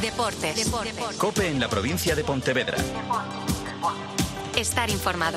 Deportes. COPE en la provincia de Pontevedra. Estar informado.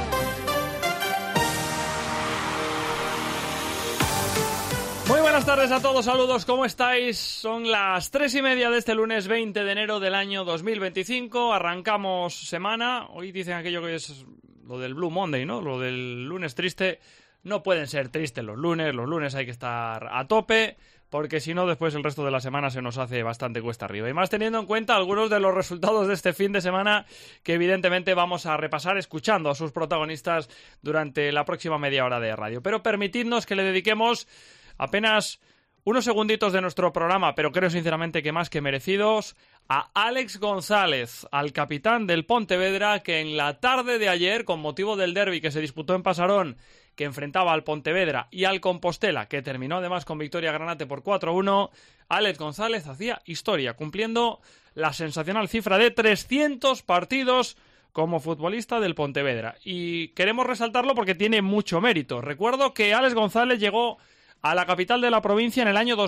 Muy buenas tardes a todos, saludos, ¿cómo estáis? Son las 3:30 de este lunes 20 de enero del año 2025, arrancamos semana, hoy dicen aquello que es lo del Blue Monday, ¿no? Lo del lunes triste, no pueden ser tristes los lunes hay que estar a tope, porque si no después el resto de la semana se nos hace bastante cuesta arriba. Y más teniendo en cuenta algunos de los resultados de este fin de semana que evidentemente vamos a repasar escuchando a sus protagonistas durante la próxima media hora de radio. Pero permitidnos que le dediquemos apenas unos segunditos de nuestro programa, pero creo sinceramente que más que merecidos, a Alex González, al capitán del Pontevedra, que en la tarde de ayer, con motivo del derbi que se disputó en Pasarón, que enfrentaba al Pontevedra y al Compostela, que terminó además con victoria granate por 4-1, Alex González hacía historia, cumpliendo la sensacional cifra de 300 partidos como futbolista del Pontevedra. Y queremos resaltarlo porque tiene mucho mérito. Recuerdo que Alex González llegó a la capital de la provincia en el año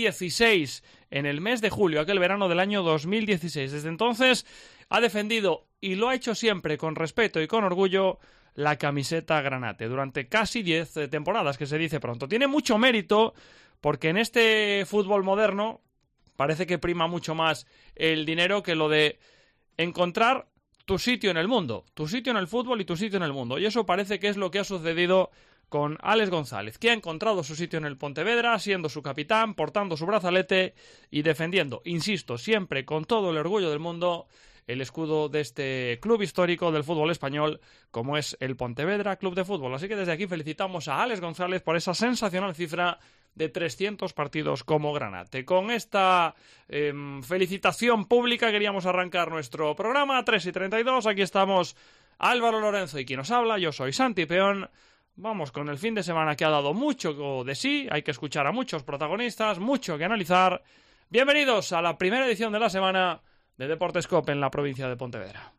2016, en el mes de julio, aquel verano del año 2016. Desde entonces ha defendido, y lo ha hecho siempre con respeto y con orgullo, la camiseta granate, durante casi 10 temporadas, que se dice pronto. Tiene mucho mérito, porque en este fútbol moderno parece que prima mucho más el dinero que lo de encontrar tu sitio en el mundo, tu sitio en el fútbol y tu sitio en el mundo. Y eso parece que es lo que ha sucedido con Alex González, que ha encontrado su sitio en el Pontevedra, siendo su capitán, portando su brazalete y defendiendo, insisto, siempre con todo el orgullo del mundo, el escudo de este club histórico del fútbol español, como es el Pontevedra Club de Fútbol. Así que desde aquí felicitamos a Alex González por esa sensacional cifra de 300 partidos como granate. Con esta felicitación pública queríamos arrancar nuestro programa, 3:32, aquí estamos Álvaro Lorenzo y quien nos habla, yo soy Santi Peón. Vamos con el fin de semana que ha dado mucho de sí, hay que escuchar a muchos protagonistas, mucho que analizar. Bienvenidos a la primera edición de la semana de Deportes COPE en la provincia de Pontevedra.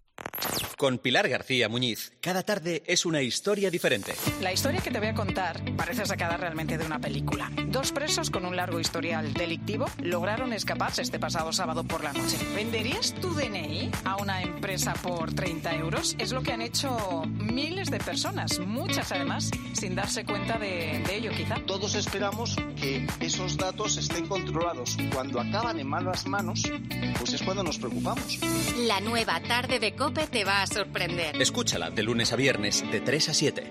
Con Pilar García Muñiz, cada tarde es una historia diferente. La historia que te voy a contar parece sacada realmente de una película. 2 presos con un largo historial delictivo lograron escaparse este pasado sábado por la noche. ¿Venderías tu DNI a una empresa por 30 euros? Es lo que han hecho miles de personas, muchas además, sin darse cuenta de ello quizá. Todos esperamos que esos datos estén controlados. Cuando acaban en malas manos, pues es cuando nos preocupamos. La nueva tarde de COPE te va a sorprender. Escúchala de lunes a viernes de 3 a 7.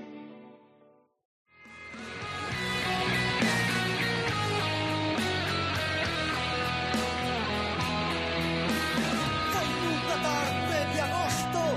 Una tarde de agosto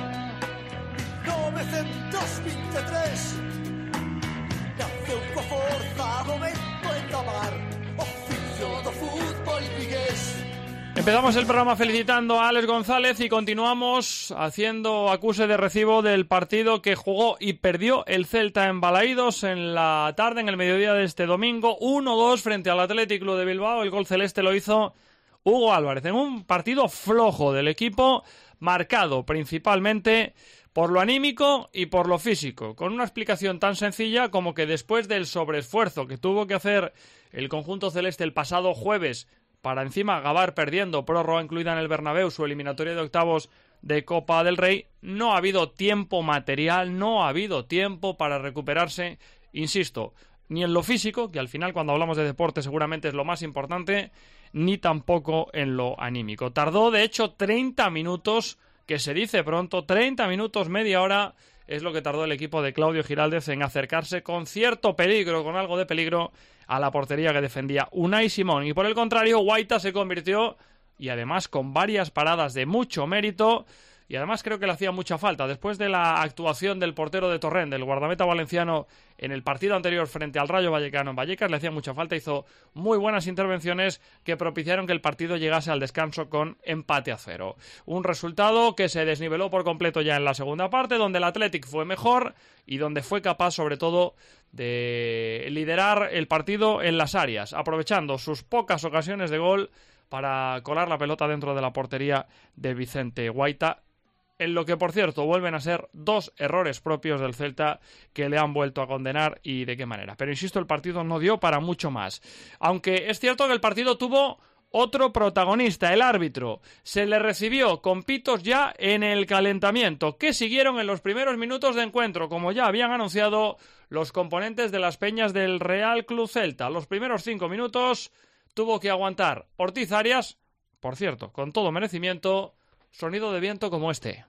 923 nace un forzado momento en Tamar, oficio do fútbol vigués. Empezamos el programa felicitando a Alex González y continuamos haciendo acuse de recibo del partido que jugó y perdió el Celta en Balaídos en la tarde, en el mediodía de este domingo, 1-2 frente al Athletic Club de Bilbao. El gol celeste lo hizo Hugo Álvarez en un partido flojo del equipo, marcado principalmente por lo anímico y por lo físico, con una explicación tan sencilla como que después del sobreesfuerzo que tuvo que hacer el conjunto celeste el pasado jueves para encima acabar perdiendo, prórroga incluida en el Bernabéu, su eliminatoria de octavos de Copa del Rey, no ha habido tiempo material, no ha habido tiempo para recuperarse, insisto, ni en lo físico, que al final cuando hablamos de deporte seguramente es lo más importante, ni tampoco en lo anímico. Tardó de hecho 30 minutos, que se dice pronto, 30 minutos, media hora, es lo que tardó el equipo de Claudio Giraldez en acercarse con cierto peligro, con algo de peligro, a la portería que defendía Unai Simón. Y por el contrario, Guaita se convirtió, y además con varias paradas de mucho mérito, y además creo que le hacía mucha falta. Después de la actuación del portero de Torrent, del guardameta valenciano, en el partido anterior frente al Rayo Vallecano en Vallecas, le hacía mucha falta, hizo muy buenas intervenciones que propiciaron que el partido llegase al descanso con empate a 0. Un resultado que se desniveló por completo ya en la segunda parte, donde el Athletic fue mejor y donde fue capaz sobre todo de liderar el partido en las áreas, aprovechando sus pocas ocasiones de gol para colar la pelota dentro de la portería de Vicente Guaita, en lo que, por cierto, vuelven a ser 2 errores propios del Celta que le han vuelto a condenar, y de qué manera. Pero insisto, el partido no dio para mucho más. Aunque es cierto que el partido tuvo otro protagonista, el árbitro. Se le recibió con pitos ya en el calentamiento, que siguieron en los primeros minutos de encuentro, como ya habían anunciado los componentes de las peñas del Real Club Celta. Los primeros 5 minutos tuvo que aguantar Ortiz Arias, por cierto, con todo merecimiento, sonido de viento como este.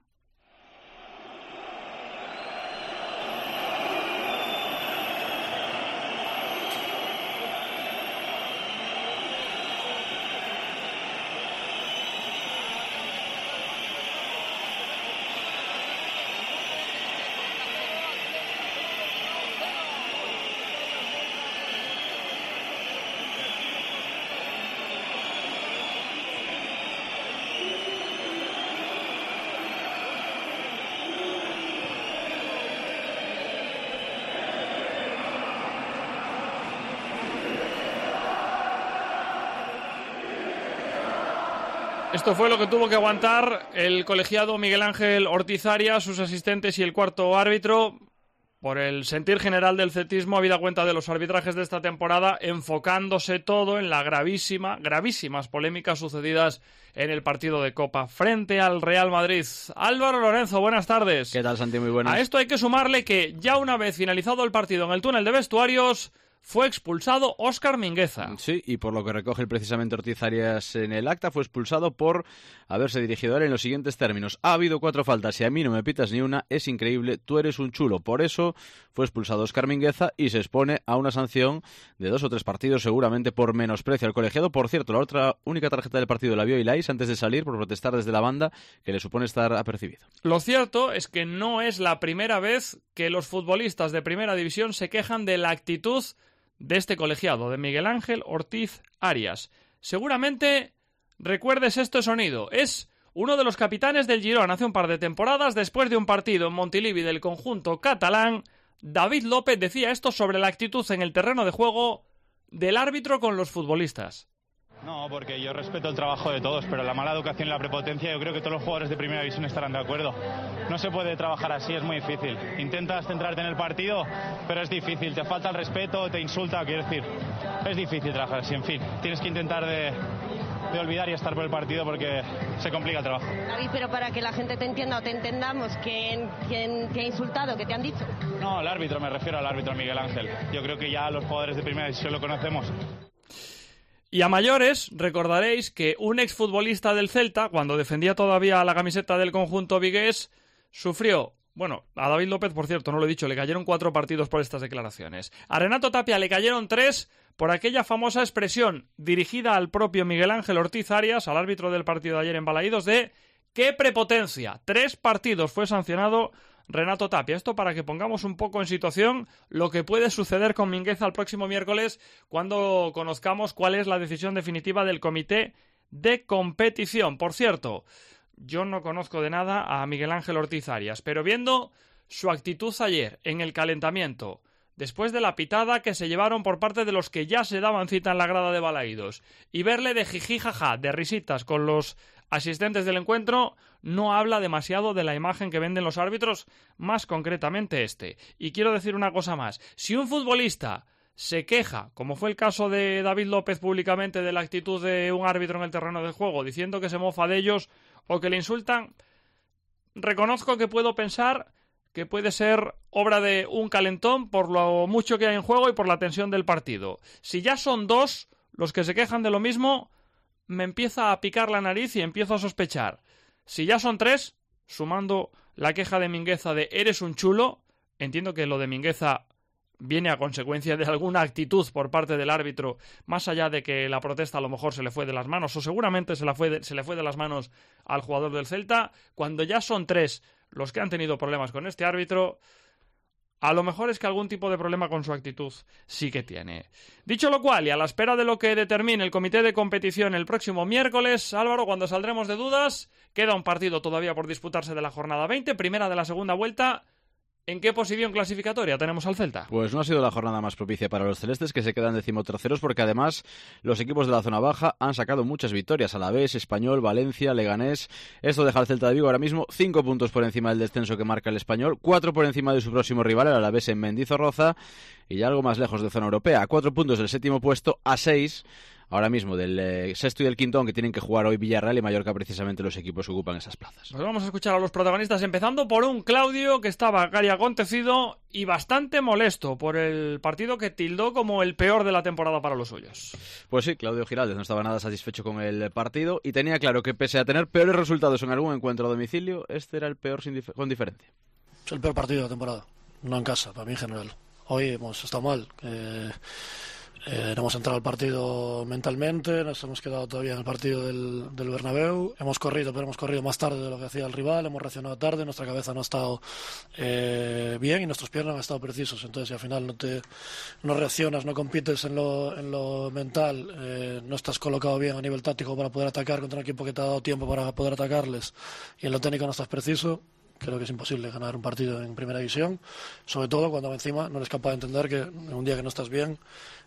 Esto fue lo que tuvo que aguantar el colegiado Miguel Ángel Ortiz Arias, sus asistentes y el cuarto árbitro. Por el sentir general del celtismo, habida cuenta de los arbitrajes de esta temporada, enfocándose todo en las gravísimas polémicas sucedidas en el partido de Copa frente al Real Madrid. Álvaro Lorenzo, buenas tardes. ¿Qué tal, Santi? Muy buenas. A esto hay que sumarle que ya una vez finalizado el partido en el túnel de vestuarios, fue expulsado Óscar Mingueza. Sí, y por lo que recoge precisamente Ortiz Arias en el acta, fue expulsado por haberse dirigido a él en los siguientes términos: ha habido 4 faltas y a mí no me pitas ni una, es increíble, tú eres un chulo. Por eso fue expulsado Óscar Mingueza y se expone a una sanción de 2 o 3 partidos, seguramente por menosprecio al colegiado. Por cierto, la única tarjeta del partido la vio Ilais antes de salir por protestar desde la banda, que le supone estar apercibido. Lo cierto es que no es la primera vez que los futbolistas de primera división se quejan de la actitud de este colegiado, de Miguel Ángel Ortiz Arias. Seguramente recuerdes este sonido. Es uno de los capitanes del Girona hace un par de temporadas. Después de un partido en Montilivi del conjunto catalán, David López decía esto sobre la actitud en el terreno de juego del árbitro con los futbolistas. No, porque yo respeto el trabajo de todos, pero la mala educación y la prepotencia, yo creo que todos los jugadores de primera división estarán de acuerdo. No se puede trabajar así, es muy difícil. Intentas centrarte en el partido, pero es difícil. Te falta el respeto, te insulta, quiero decir. Es difícil trabajar así, en fin. Tienes que intentar de olvidar y estar por el partido porque se complica el trabajo. David, pero para que la gente te entienda o te entendamos, ¿quién te ha insultado? ¿Qué te han dicho? No, el árbitro, me refiero al árbitro Miguel Ángel. Yo creo que ya los jugadores de primera división lo conocemos. Y a mayores, recordaréis que un exfutbolista del Celta, cuando defendía todavía la camiseta del conjunto vigués, sufrió, a David López, por cierto, no lo he dicho, le cayeron 4 partidos por estas declaraciones. A Renato Tapia le cayeron 3 por aquella famosa expresión dirigida al propio Miguel Ángel Ortiz Arias, al árbitro del partido de ayer en Balaídos, de ¡qué prepotencia! 3 partidos fue sancionado Renato Tapia. Esto para que pongamos un poco en situación lo que puede suceder con Mingueza el próximo miércoles, cuando conozcamos cuál es la decisión definitiva del comité de competición. Por cierto, yo no conozco de nada a Miguel Ángel Ortiz Arias, pero viendo su actitud ayer en el calentamiento, después de la pitada que se llevaron por parte de los que ya se daban cita en la grada de Balaídos, y verle de jiji jaja, de risitas con los asistentes del encuentro, no habla demasiado de la imagen que venden los árbitros, más concretamente este. Y quiero decir una cosa más: si un futbolista se queja, como fue el caso de David López públicamente, de la actitud de un árbitro en el terreno de juego, diciendo que se mofa de ellos o que le insultan, reconozco que puedo pensar que puede ser obra de un calentón por lo mucho que hay en juego y por la tensión del partido. Si ya son 2 los que se quejan de lo mismo, me empieza a picar la nariz y empiezo a sospechar. Si ya son 3, sumando la queja de Mingueza de eres un chulo, entiendo que lo de Mingueza viene a consecuencia de alguna actitud por parte del árbitro, más allá de que la protesta a lo mejor se le fue de las manos, o seguramente se le fue de las manos al jugador del Celta. Cuando ya son 3 los que han tenido problemas con este árbitro, a lo mejor es que algún tipo de problema con su actitud sí que tiene. Dicho lo cual, y a la espera de lo que determine el comité de competición el próximo miércoles, Álvaro, cuando saldremos de dudas, queda un partido todavía por disputarse de la jornada 20, primera de la segunda vuelta. ¿En qué posición clasificatoria tenemos al Celta? Pues no ha sido la jornada más propicia para los celestes, que se quedan decimoterceros, porque además los equipos de la zona baja han sacado muchas victorias: Alavés, Español, Valencia, Leganés. Esto deja al Celta de Vigo ahora mismo 5 puntos por encima del descenso que marca el Español, 4 por encima de su próximo rival, el Alavés, en Mendizorroza, y ya algo más lejos de zona europea, a 4 puntos del séptimo puesto, a 6 ahora mismo del sexto y del quinto, aunque tienen que jugar hoy Villarreal y Mallorca, precisamente los equipos que ocupan esas plazas. Pues vamos a escuchar a los protagonistas, empezando por un Claudio que estaba cari acontecido y bastante molesto por el partido que tildó como el peor de la temporada para los suyos. Pues sí, Claudio Giraldez no estaba nada satisfecho con el partido y tenía claro que pese a tener peores resultados en algún encuentro a domicilio, este era el peor con diferencia. Es el peor partido de la temporada, no en casa, para mí en general. Hoy hemos estado mal. No hemos entrado al partido mentalmente, nos hemos quedado todavía en el partido del Bernabéu, hemos corrido, pero hemos corrido más tarde de lo que hacía el rival, hemos reaccionado tarde, nuestra cabeza no ha estado bien y nuestros pies no han estado precisos. Entonces, si al final no reaccionas, no compites en lo mental, no estás colocado bien a nivel táctico para poder atacar contra un equipo que te ha dado tiempo para poder atacarles, y en lo técnico no estás preciso, creo que es imposible ganar un partido en primera división, sobre todo cuando encima no eres capaz de entender que en un día que no estás bien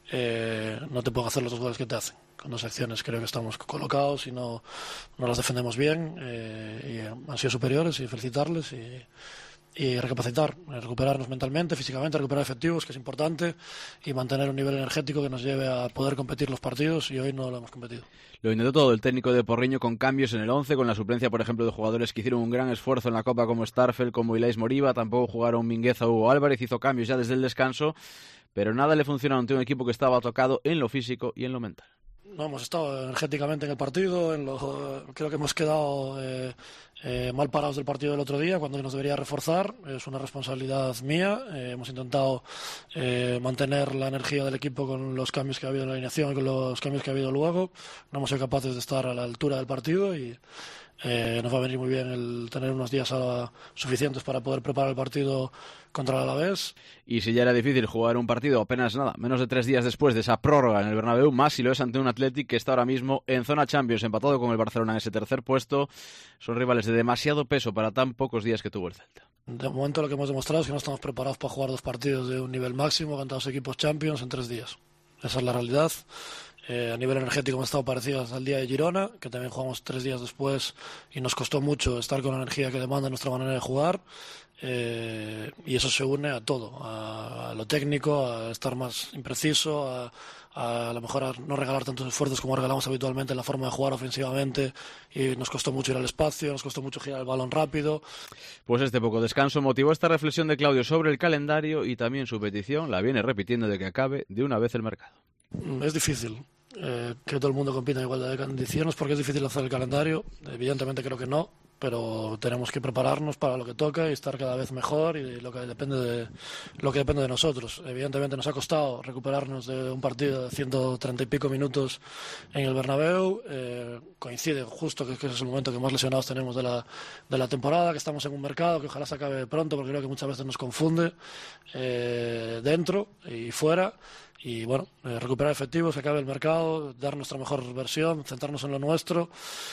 no te pueden hacer los 2 goles que te hacen. Con 2 acciones creo que estamos colocados y no las defendemos bien, y han sido superiores, y felicitarles y recapacitar, recuperarnos mentalmente, físicamente, recuperar efectivos, que es importante, y mantener un nivel energético que nos lleve a poder competir los partidos, y hoy no lo hemos competido. Lo intentó todo el técnico de Porriño con cambios en el 11, con la suplencia, por ejemplo, de jugadores que hicieron un gran esfuerzo en la Copa como Starfel, como Ilais Moriba. Tampoco jugaron Mingueza o Hugo Álvarez, hizo cambios ya desde el descanso, pero nada le funcionó ante un equipo que estaba tocado en lo físico y en lo mental. No hemos estado energéticamente en el partido, creo que hemos quedado mal parados del partido del otro día, cuando nos debería reforzar. Es una responsabilidad mía. Hemos intentado mantener la energía del equipo con los cambios que ha habido en la alineación y con los cambios que ha habido luego. No hemos sido capaces de estar a la altura del partido, y nos va a venir muy bien el tener unos días suficientes para poder preparar el partido contra el Alavés. Y si ya era difícil jugar un partido apenas menos de 3 días después de esa prórroga en el Bernabéu, más si lo es ante un Athletic que está ahora mismo en zona Champions, empatado con el Barcelona en ese tercer puesto. Son rivales de demasiado peso para tan pocos días que tuvo el Celta. De momento lo que hemos demostrado es que no estamos preparados para jugar 2 partidos de un nivel máximo contra 2 equipos Champions en 3 días. Esa es la realidad. A nivel energético hemos estado parecidos al día de Girona, que también jugamos 3 días después y nos costó mucho estar con la energía que demanda nuestra manera de jugar, y eso se une a todo, a lo técnico, a estar más impreciso, a lo mejor a no regalar tantos esfuerzos como regalamos habitualmente en la forma de jugar ofensivamente, y nos costó mucho ir al espacio, nos costó mucho girar el balón rápido. Pues este poco descanso motivó esta reflexión de Claudio sobre el calendario, y también su petición la viene repitiendo de que acabe de una vez el mercado. Es difícil que todo el mundo compita en igualdad de condiciones, porque es difícil hacer el calendario. Evidentemente creo que no, pero tenemos que prepararnos para lo que toca y estar cada vez mejor, y lo que depende de nosotros. Evidentemente nos ha costado recuperarnos de un partido de 130 y pico minutos en el Bernabéu. Coincide justo que es el momento que más lesionados tenemos de la temporada, que estamos en un mercado que ojalá se acabe pronto, porque creo que muchas veces nos confunde dentro y fuera. Y bueno, recuperar efectivos, que acabe el mercado, dar nuestra mejor versión, centrarnos en lo nuestro,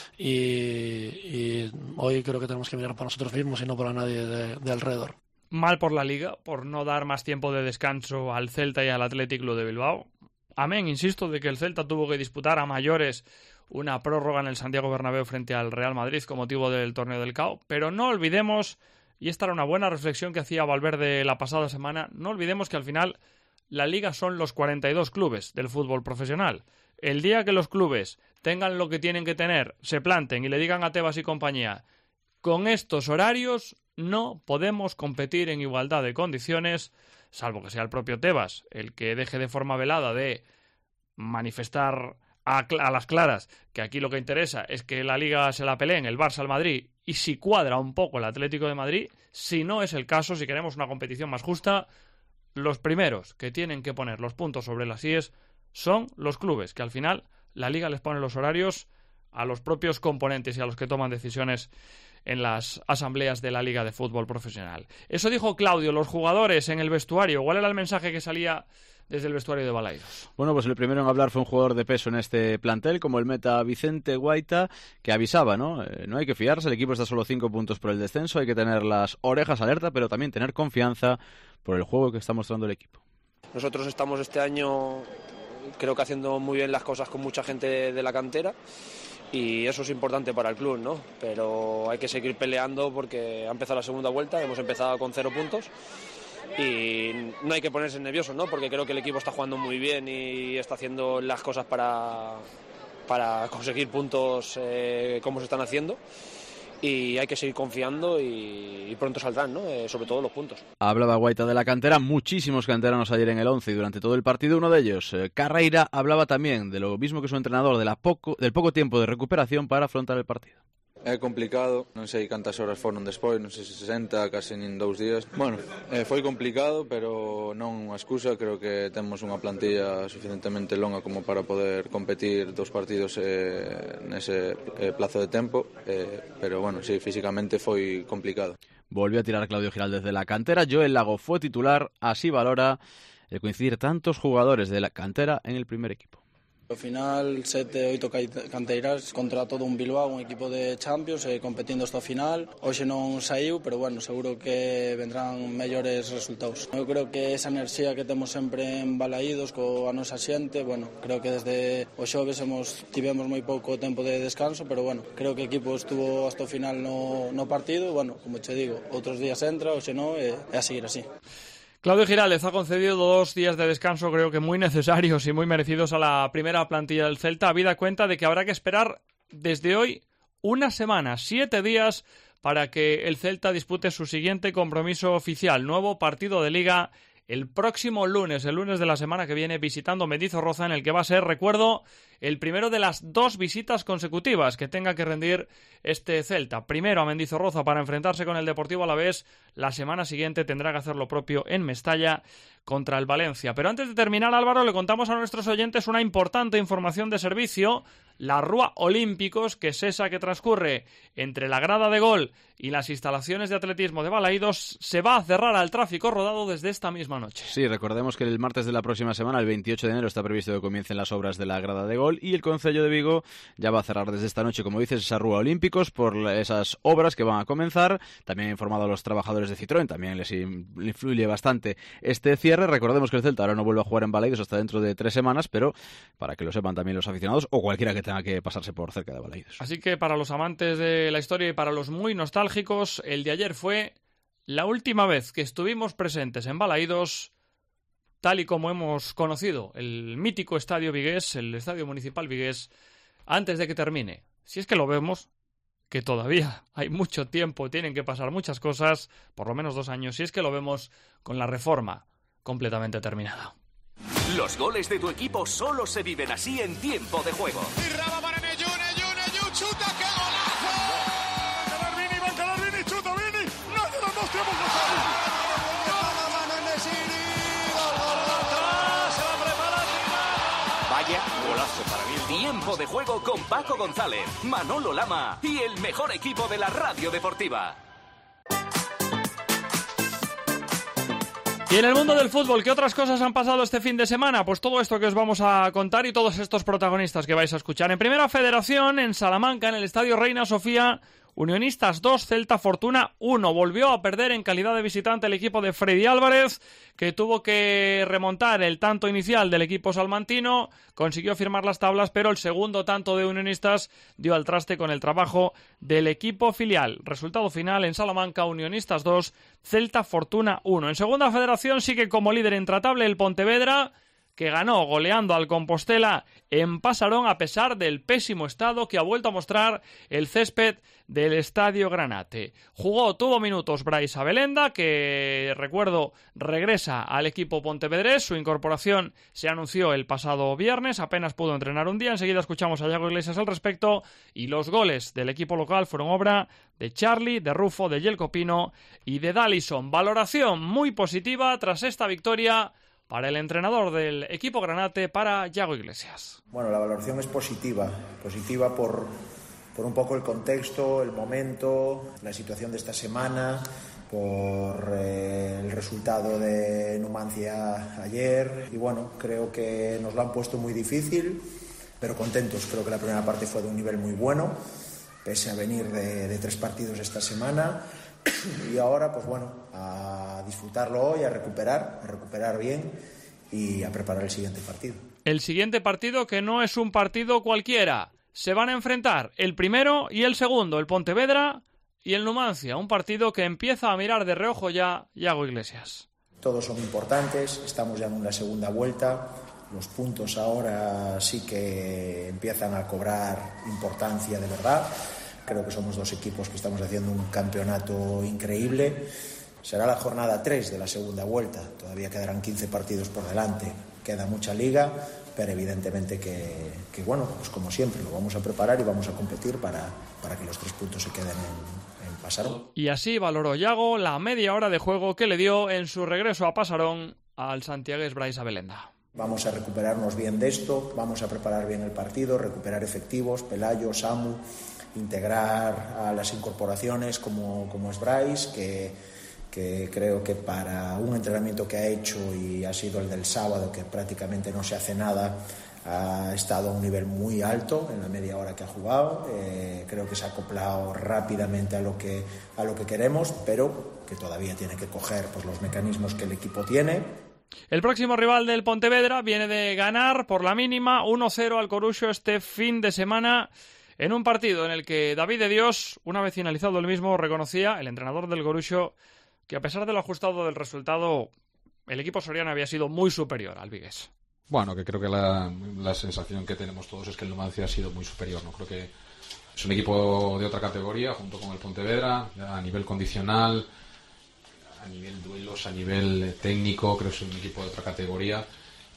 y hoy creo que tenemos que mirar para nosotros mismos y no para nadie de alrededor. Mal por la Liga, por no dar más tiempo de descanso al Celta y al Athletic Club de Bilbao. Amén, insisto, de que el Celta tuvo que disputar a mayores una prórroga en el Santiago Bernabéu frente al Real Madrid con motivo del torneo del CAO, pero no olvidemos, y esta era una buena reflexión que hacía Valverde la pasada semana, no olvidemos que al final la Liga son los 42 clubes del fútbol profesional. El día que los clubes tengan lo que tienen que tener, se planten y le digan a Tebas y compañía, con estos horarios no podemos competir en igualdad de condiciones, salvo que sea el propio Tebas el que deje de forma velada de manifestar a las claras que aquí lo que interesa es que la Liga se la peleen el Barça al Madrid, y si cuadra un poco el Atlético de Madrid. Si no es el caso, si queremos una competición más justa, los primeros que tienen que poner los puntos sobre las IES son los clubes, que al final la Liga les pone los horarios a los propios componentes y a los que toman decisiones en las asambleas de la Liga de Fútbol Profesional. Eso dijo Claudio, los jugadores en el vestuario. ¿Cuál era el mensaje que salía desde el vestuario de Balaidos? Bueno, pues el primero en hablar fue un jugador de peso en este plantel, como el meta Vicente Guaita, que avisaba, ¿no? No hay que fiarse, el equipo está solo 5 puntos por el descenso, hay que tener las orejas alerta, pero también tener confianza por el juego que está mostrando el equipo. Nosotros estamos este año, creo que haciendo muy bien las cosas con mucha gente de la cantera, y eso es importante para el club, ¿no? Pero hay que seguir peleando porque ha empezado la segunda vuelta, hemos empezado con 0 puntos y no hay que ponerse nervioso, ¿no? Porque creo que el equipo está jugando muy bien y está haciendo las cosas para conseguir puntos como se están haciendo. Y hay que seguir confiando y pronto saldrán, ¿no? Sobre todo los puntos. Hablaba Guaita de la cantera, muchísimos canteranos ayer en el 11 y durante todo el partido. Uno de ellos, Carreira, hablaba también de lo mismo que su entrenador, del poco tiempo de recuperación para afrontar el partido. É complicado, non sei cantas horas foron despois, non sei se 60, case nin 2 días. Bueno, foi complicado, pero non unha excusa, creo que temos unha plantilla suficientemente longa como para poder competir 2 partidos nese plazo de tempo, pero bueno, sí, físicamente foi complicado. Volvió a tirar Claudio Giral desde la cantera, Joel Lago fue titular, así valora el coincidir tantos jugadores de la cantera en el primer equipo. Ao final, 7, 8 canteiras contra todo un Bilbao, un equipo de Champions, competindo hasta o final. Hoxe non saiu, pero bueno, seguro que vendrán mellores resultados. Eu creo que esa enerxía que temos sempre en Balaídos coa nosa xente, bueno, creo que desde o xoves tivemos moi pouco tempo de descanso, pero bueno, creo que o equipo estuvo hasta o final no partido, bueno, como che digo, outros días entra, hoxe non, e a seguir así. Claudio Giraldez ha concedido 2 días de descanso, creo que muy necesarios y muy merecidos a la primera plantilla del Celta, habida cuenta de que habrá que esperar desde hoy una semana, 7 días, para que el Celta dispute su siguiente compromiso oficial, nuevo partido de Liga el próximo lunes, el lunes de la semana que viene, visitando Mendizorroza, en el que va a ser, recuerdo, el primero de las 2 visitas consecutivas que tenga que rendir este Celta. Primero a Mendizorroza para enfrentarse con el Deportivo Alavés, la semana siguiente tendrá que hacer lo propio en Mestalla contra el Valencia. Pero antes de terminar, Álvaro, le contamos a nuestros oyentes una importante información de servicio. La Rúa Olímpicos, que es esa que transcurre entre la grada de gol y las instalaciones de atletismo de Balaídos, se va a cerrar al tráfico rodado desde esta misma noche. Sí, recordemos que el martes de la próxima semana, el 28 de enero, está previsto que comiencen las obras de la grada de gol y el Concello de Vigo ya va a cerrar desde esta noche, como dices, esa Rúa Olímpicos por esas obras que van a comenzar. También ha informado a los trabajadores de Citroën, también les influye bastante este cierre. Recordemos que el Celta ahora no vuelve a jugar en Balaídos hasta dentro de 3 semanas, pero para que lo sepan también los aficionados o cualquiera que tenga que pasarse por cerca de Balaídos. Así que para los amantes de la historia y para los muy nostálgicos, el de ayer fue la última vez que estuvimos presentes en Balaídos, tal y como hemos conocido el mítico estadio vigués, el estadio municipal vigués, antes de que termine. Si es que lo vemos, que todavía hay mucho tiempo, tienen que pasar muchas cosas, por lo menos 2 años, si es que lo vemos con la reforma completamente terminada. Los goles de tu equipo solo se viven así en tiempo de juego. Y Raba para Neyu, chuta, ¡qué golazo! Calarvini, va Calarvini, chuta Vini, no de los 2 tiempos de gol. Vaya golazo para mí. Tiempo de juego con Paco González, Manolo Lama y el mejor equipo de la radio deportiva. Y en el mundo del fútbol, ¿qué otras cosas han pasado este fin de semana? Pues todo esto que os vamos a contar y todos estos protagonistas que vais a escuchar. En Primera Federación, en Salamanca, en el Estadio Reina Sofía, Unionistas 2, Celta Fortuna 1. Volvió a perder en calidad de visitante el equipo de Freddy Álvarez, que tuvo que remontar el tanto inicial del equipo salmantino, consiguió firmar las tablas, pero el segundo tanto de Unionistas dio al traste con el trabajo del equipo filial. Resultado final en Salamanca, Unionistas 2, Celta Fortuna 1. En Segunda Federación sigue como líder intratable el Pontevedra, que ganó goleando al Compostela en Pasarón a pesar del pésimo estado que ha vuelto a mostrar el césped del Estadio Granate. Tuvo minutos Brais Abelenda, que, recuerdo, regresa al equipo pontevedrés. Su incorporación se anunció el pasado viernes, apenas pudo entrenar un día. Enseguida escuchamos a Yago Iglesias al respecto, y los goles del equipo local fueron obra de Charlie, de Rufo, de Yelko Pino y de Dallison. Valoración muy positiva tras esta victoria para el entrenador del equipo Granate, para Yago Iglesias. Bueno, la valoración es positiva por un poco el contexto, el momento, la situación de esta semana, por el resultado de Numancia ayer, y bueno, creo que nos lo han puesto muy difícil, pero contentos. Creo que la primera parte fue de un nivel muy bueno, pese a venir de 3 partidos esta semana. Y ahora, pues bueno, a disfrutarlo hoy, a recuperar bien y a preparar el siguiente partido. El siguiente partido, que no es un partido cualquiera. Se van a enfrentar el primero y el segundo, el Pontevedra y el Numancia. Un partido que empieza a mirar de reojo ya Yago Iglesias. Todos son importantes, estamos ya en una segunda vuelta, los puntos ahora sí que empiezan a cobrar importancia de verdad. Creo que somos dos equipos que estamos haciendo un campeonato increíble. Será la jornada 3 de la segunda vuelta, todavía quedarán 15 partidos por delante, queda mucha liga, pero evidentemente que bueno, pues como siempre, lo vamos a preparar y vamos a competir para que los 3 puntos se queden en Pasarón. Y así valoró Yago la media hora de juego que le dio en su regreso a Pasarón al santiagués Brais Abelenda. Vamos a recuperarnos bien de esto, vamos a preparar bien el partido, recuperar efectivos, Pelayo, Samu, integrar a las incorporaciones como es Brais, que creo que para un entrenamiento que ha hecho y ha sido el del sábado, que prácticamente no se hace nada, ha estado a un nivel muy alto en la media hora que ha jugado. Creo que se ha acoplado rápidamente a lo que queremos, pero que todavía tiene que coger pues, los mecanismos que el equipo tiene. El próximo rival del Pontevedra viene de ganar por la mínima 1-0 al Coruxo este fin de semana, en un partido en el que David de Dios, una vez finalizado el mismo, reconocía, el entrenador del Coruxo, que a pesar de lo ajustado del resultado, el equipo soriano había sido muy superior al Vigués. Bueno, que creo que la sensación que tenemos todos es que el Numancia ha sido muy superior, ¿no? Creo que es un equipo de otra categoría, junto con el Pontevedra, a nivel condicional, a nivel duelos, a nivel técnico, creo que es un equipo de otra categoría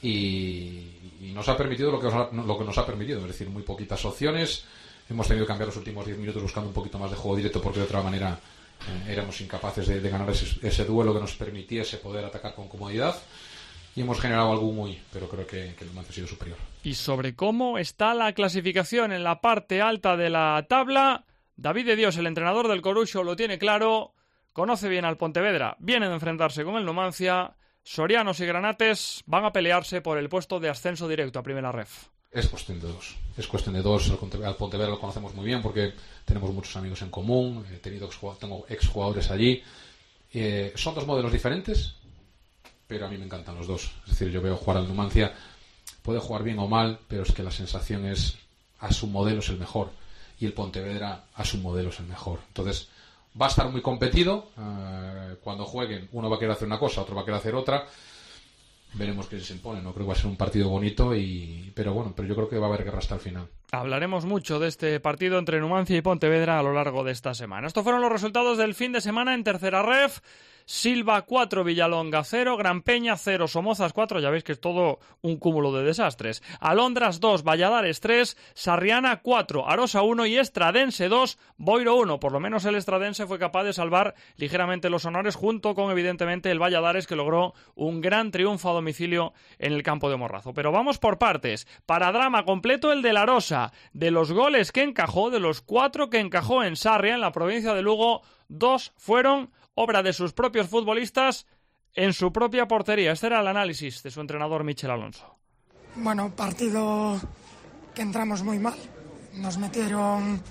y nos ha permitido lo que nos ha permitido, es decir, muy poquitas opciones. Hemos tenido que cambiar los últimos 10 minutos buscando un poquito más de juego directo porque de otra manera éramos incapaces de ganar ese duelo que nos permitiese poder atacar con comodidad. Y hemos generado algo pero creo que el Numancia ha sido superior. Y sobre cómo está la clasificación en la parte alta de la tabla, David de Dios, el entrenador del Coruxo, lo tiene claro, conoce bien al Pontevedra, viene de enfrentarse con el Numancia, sorianos y granates van a pelearse por el puesto de ascenso directo a Primera Ref. Es cuestión de dos. Al Pontevedra lo conocemos muy bien porque tenemos muchos amigos en común, tengo exjugadores allí. Son dos modelos diferentes, pero a mí me encantan los dos. Es decir, yo veo jugar al Numancia, puede jugar bien o mal, pero es que la sensación es a su modelo es el mejor y el Pontevedra a su modelo es el mejor. Entonces va a estar muy competido. Cuando jueguen, uno va a querer hacer una cosa, otro va a querer hacer otra. Veremos quién se impone. No creo que va a ser un partido bonito, pero yo creo que va a haber guerra hasta el final. Hablaremos mucho de este partido entre Numancia y Pontevedra a lo largo de esta semana. Estos fueron los resultados del fin de semana en Tercera Ref. Silva 4, Villalonga 0, Gran Peña 0, Somozas 4, ya veis que es todo un cúmulo de desastres. Alondras 2, Valladares 3, Sarriana 4, Arosa 1 y Estradense 2, Boiro 1. Por lo menos el Estradense fue capaz de salvar ligeramente los honores junto con evidentemente el Valladares, que logró un gran triunfo a domicilio en el campo de Morrazo. Pero vamos por partes. Para drama completo el de la Arosa. De los goles que encajó, de los 4 que encajó en Sarria, en la provincia de Lugo, 2 fueron obra de sus propios futbolistas en su propia portería. Este era el análisis de su entrenador Michel Alonso. Bueno, partido que entramos muy mal. Nos metieron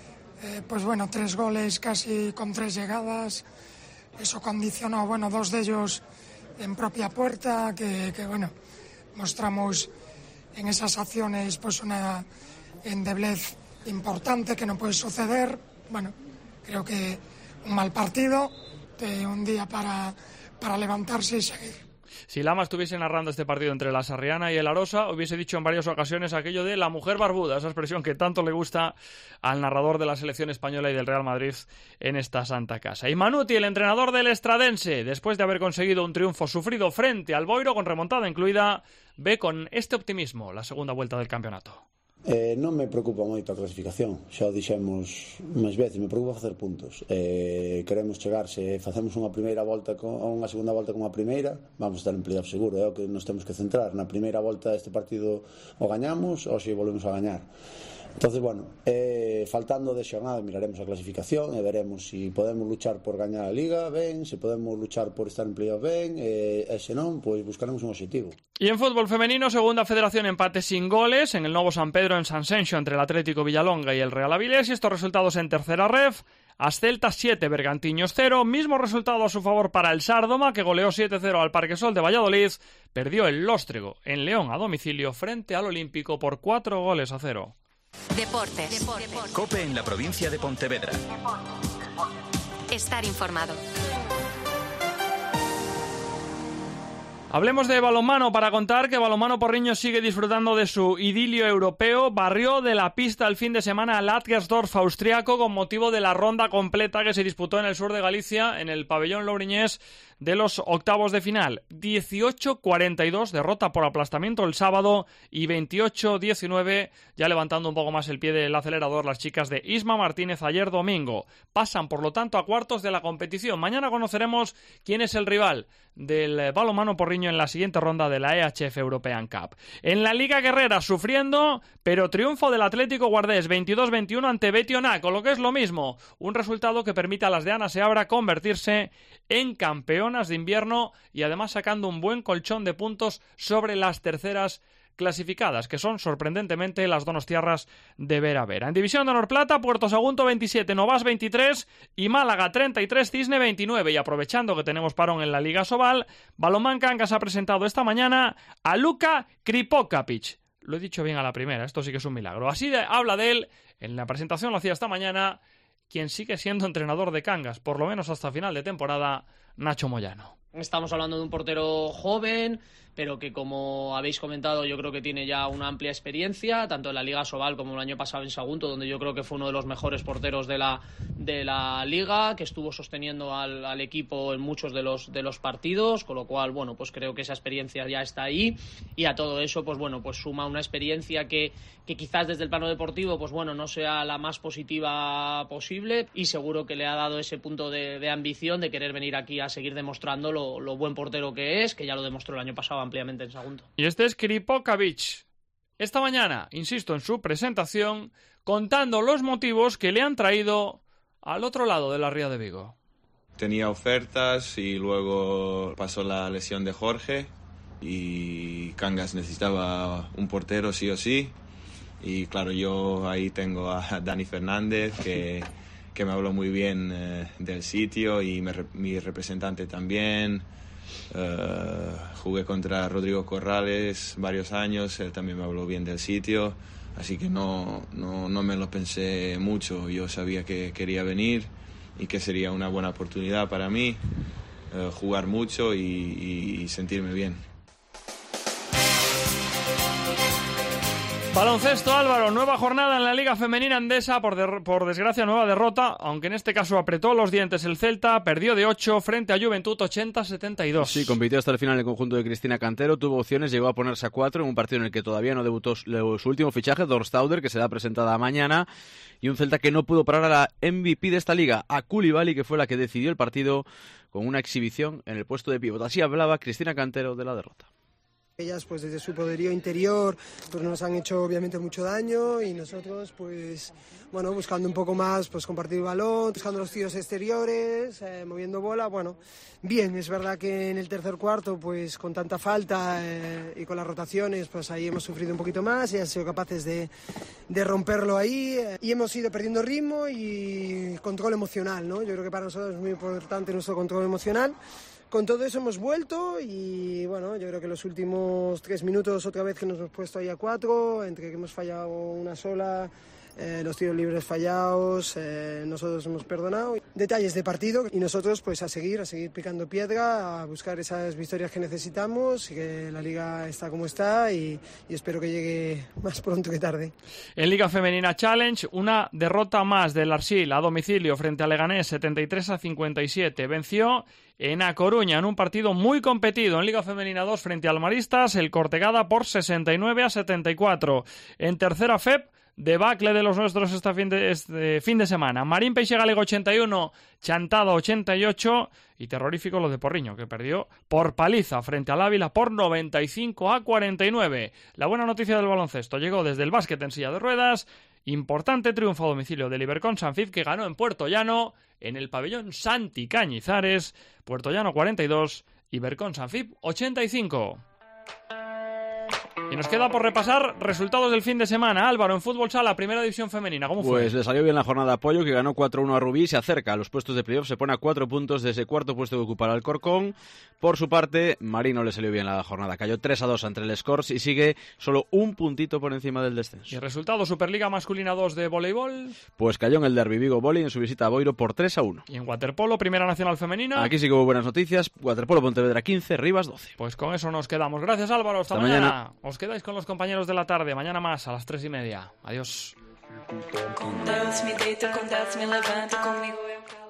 3 goles casi con 3 llegadas. Eso condicionó, 2 de ellos en propia puerta, que mostramos en esas acciones una endeblez importante que no puede suceder. Creo que un mal partido, un día para levantarse y seguir. Si Lama estuviese narrando este partido entre la Sarriana y el Arosa, hubiese dicho en varias ocasiones aquello de la mujer barbuda, esa expresión que tanto le gusta al narrador de la selección española y del Real Madrid en esta santa casa. Y Manuti, el entrenador del Estradense, después de haber conseguido un triunfo sufrido frente al Boiro, con remontada incluida, ve con este optimismo la segunda vuelta del campeonato. Non me preocupa moito a clasificación, xa o dixemos máis veces, me preocupa facer puntos. Queremos chegar, se facemos unha primeira volta unha segunda volta como a primeira, vamos a estar en playoff seguro, é o que nos temos que centrar. Na primeira volta deste partido o gañamos ou se volvemos a gañar. Entonces, faltando de xornada miraremos a clasificación e veremos se podemos luchar por gañar a Liga, ben, se podemos luchar por estar en playoff, ben, e se non, pois buscaremos un objetivo. Y en fútbol femenino, segunda federación, empate sin goles en el Novo San Pedro en San Senxo entre el Atlético Villalonga y el Real Avilés. Y estos resultados en Tercera Ref: Ascelta 7, Bergantiños 0, mismo resultado a su favor para el Sárdoma, que goleó 7-0 al Parquesol de Valladolid. Perdió el Lóstrego en León a domicilio frente al Olímpico por 4-0. Deportes. COPE en la provincia de Pontevedra. Estar informado. Hablemos de balonmano para contar que Balonmano Porriño sigue disfrutando de su idilio europeo. Barrió de la pista el fin de semana al Atgersdorf austriaco con motivo de la ronda completa que se disputó en el sur de Galicia, en el pabellón louriñés, de los octavos de final. 18-42, derrota por aplastamiento el sábado, y 28-19, ya levantando un poco más el pie del acelerador, las chicas de Isma Martínez ayer domingo. Pasan, por lo tanto, a cuartos de la competición. Mañana conoceremos quién es el rival del Balonmano Porriño en la siguiente ronda de la EHF European Cup. En la Liga Guerrera, sufriendo, pero triunfo del Atlético Guardés 22-21 ante Betioná, con lo que es lo mismo, un resultado que permite a las de Ana Seabra convertirse en campeonas de invierno y además sacando un buen colchón de puntos sobre las terceras clasificadas, que son sorprendentemente las donostiarras de Vera Vera. En División de Honor Plata, Puerto Sagunto 27, Novas 23 y Málaga 33, Cisne 29. Y aprovechando que tenemos parón en la Liga Sobal, Balonmán Cangas ha presentado esta mañana a Luka Kripokapic. Lo he dicho bien a la primera, esto sí que es un milagro. Habla de él, en la presentación lo hacía esta mañana, quien sigue siendo entrenador de Cangas, por lo menos hasta final de temporada, Nacho Moyano. Estamos hablando de un portero joven, pero que, como habéis comentado, yo creo que tiene ya una amplia experiencia, tanto en la Liga Sobal como el año pasado en Sagunto, donde yo creo que fue uno de los mejores porteros de la Liga, que estuvo sosteniendo al equipo en muchos de los partidos, con lo cual, bueno, pues creo que esa experiencia ya está ahí, y a todo eso, pues bueno, pues suma una experiencia que quizás desde el plano deportivo, pues bueno, no sea la más positiva posible, y seguro que le ha dado ese punto de ambición de querer venir aquí a seguir demostrando lo buen portero que es, que ya lo demostró el año pasado ampliamente en Sagunto. Y este es Kripokapic. Esta mañana, insisto, en su presentación, contando los motivos que le han traído al otro lado de la Ría de Vigo. Tenía ofertas y luego pasó la lesión de Jorge y Cangas necesitaba un portero sí o sí. Y claro, yo ahí tengo a Dani Fernández que me habló muy bien del sitio, y mi representante también. Jugué contra Rodrigo Corrales varios años, él también me habló bien del sitio, así que no me lo pensé mucho. Yo sabía que quería venir y que sería una buena oportunidad para mí, jugar mucho y sentirme bien. Baloncesto, Álvaro, nueva jornada en la Liga Femenina Endesa, por desgracia nueva derrota, aunque en este caso apretó los dientes el Celta, perdió de 8 frente a Juventud 80-72. Sí, compitió hasta el final el conjunto de Cristina Cantero, tuvo opciones, llegó a ponerse a 4 en un partido en el que todavía no debutó su último fichaje, Dorstauder, que será presentada mañana, y un Celta que no pudo parar a la MVP de esta liga, a Koulibaly, que fue la que decidió el partido con una exhibición en el puesto de pívot. Así hablaba Cristina Cantero de la derrota. Ellas, pues desde su poderío interior, pues nos han hecho obviamente mucho daño, y nosotros, pues bueno, buscando un poco más, pues compartir el balón, buscando los tiros exteriores, moviendo bola. Bueno, bien, es verdad que en el tercer cuarto, pues con tanta falta y con las rotaciones, pues ahí hemos sufrido un poquito más y han sido capaces de romperlo ahí, y hemos ido perdiendo ritmo y control emocional, ¿no? Yo creo que para nosotros es muy importante nuestro control emocional. Con todo eso hemos vuelto y bueno, yo creo que los últimos 3 minutos otra vez que nos hemos puesto ahí a 4, entre que hemos fallado una sola, los tiros libres fallados, nosotros hemos perdonado. Detalles de partido, y nosotros pues a seguir picando piedra, a buscar esas victorias que necesitamos, y que la Liga está como está, y espero que llegue más pronto que tarde. En Liga Femenina Challenge, una derrota más del Arsil a domicilio frente a Leganés 73-57. Venció en A Coruña en un partido muy competido. En Liga Femenina 2 frente al Maristas, el Cortegada por 69-74. En tercera FEP, debacle de los nuestros este fin de semana. Marín Peixe Galego 81, Chantada 88, y terrorífico lo de Porriño, que perdió por paliza frente al Ávila por 95-49. La buena noticia del baloncesto llegó desde el básquet en silla de ruedas. Importante triunfo a domicilio del Ibercon Sanfib, que ganó en Puerto Llano en el pabellón Santi Cañizares. Puerto Llano 42, Ibercon Sanfib 85. Y nos queda por repasar resultados del fin de semana. Álvaro, en Fútbol Sala, Primera División Femenina, ¿cómo fue? Pues le salió bien la jornada a Pollo, que ganó 4-1 a Rubí, se acerca a los puestos de playoff, se pone a 4 puntos de ese cuarto puesto que ocupa el Alcorcón. Por su parte, Marino le salió bien la jornada, cayó 3-2 ante el Scores y sigue solo un puntito por encima del descenso. ¿Y el resultado Superliga Masculina 2 de voleibol? Pues cayó en el Derby Vigo Volley en su visita a Boiro por 3-1. ¿Y en waterpolo, Primera Nacional Femenina? Aquí sí que hubo buenas noticias, waterpolo Pontevedra 15, Rivas 12. Pues con eso nos quedamos. Gracias, Álvaro, hasta mañana. Os quedáis con los compañeros de la tarde, mañana más a las 3:30. Adiós. Com Deus me deito, com Deus me levanto, comigo eu